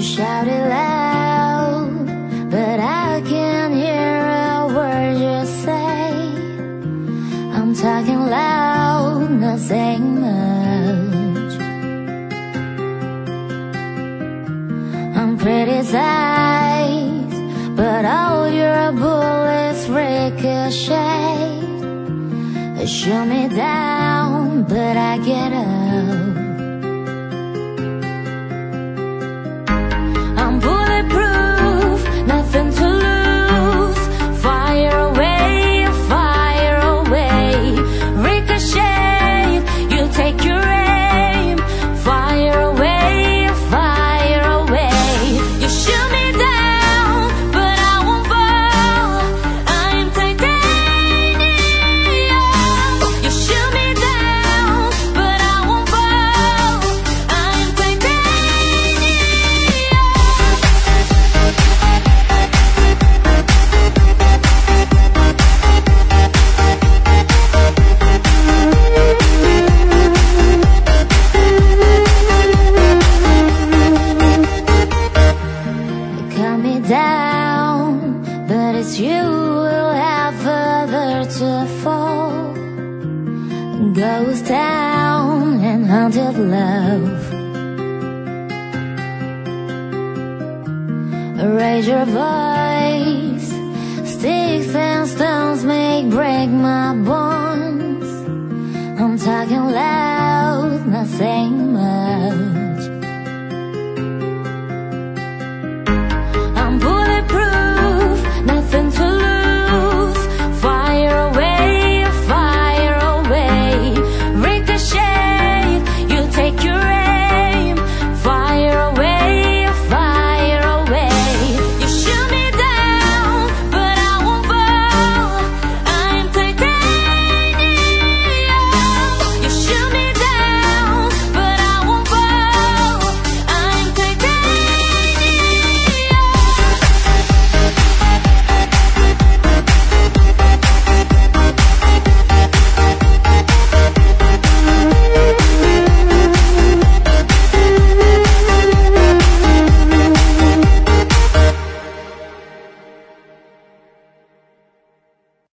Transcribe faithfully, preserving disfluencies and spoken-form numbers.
shout it loud, but I can't hear a word you say. I'm talking loud, not saying much. I'm criticized, but all your bullets ricochet. They shoot me down, but I get up. I'm bulletproof, nothing to lose. Fire away, fire away. Ricochet, you take your aim. Fire away, fire away. You shoot me down, but I won't fall. I'm titanium. You shoot me down, but I won't fall. I'm titanium. Cut me down, but it's you who'll have further to fall. Ghost town and haunted love. Raise your voice. Sticks and stones make break my bones. I'm talking loud, not saying much.